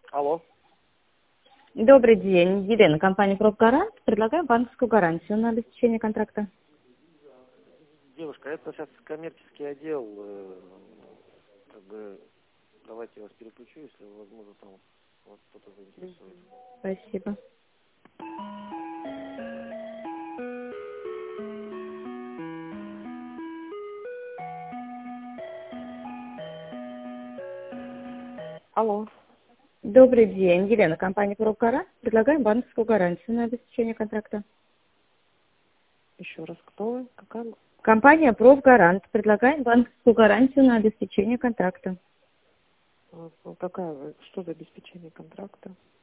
Алло. Добрый день, Елена, компания «Профгарант». Предлагаю банковскую гарантию на обеспечение контракта. Девушка, это сейчас коммерческий отдел. Как бы, давайте я вас переключу, если возможно там вас кто-то заинтересует. Спасибо. Алло. Добрый день, Елена, компания «Профгарант». Предлагаем банковскую гарантию на обеспечение контракта. Еще раз, кто вы? Какая? Компания «Профгарант». Предлагаем банковскую гарантию на обеспечение контракта. Какая вы? Что за обеспечение контракта?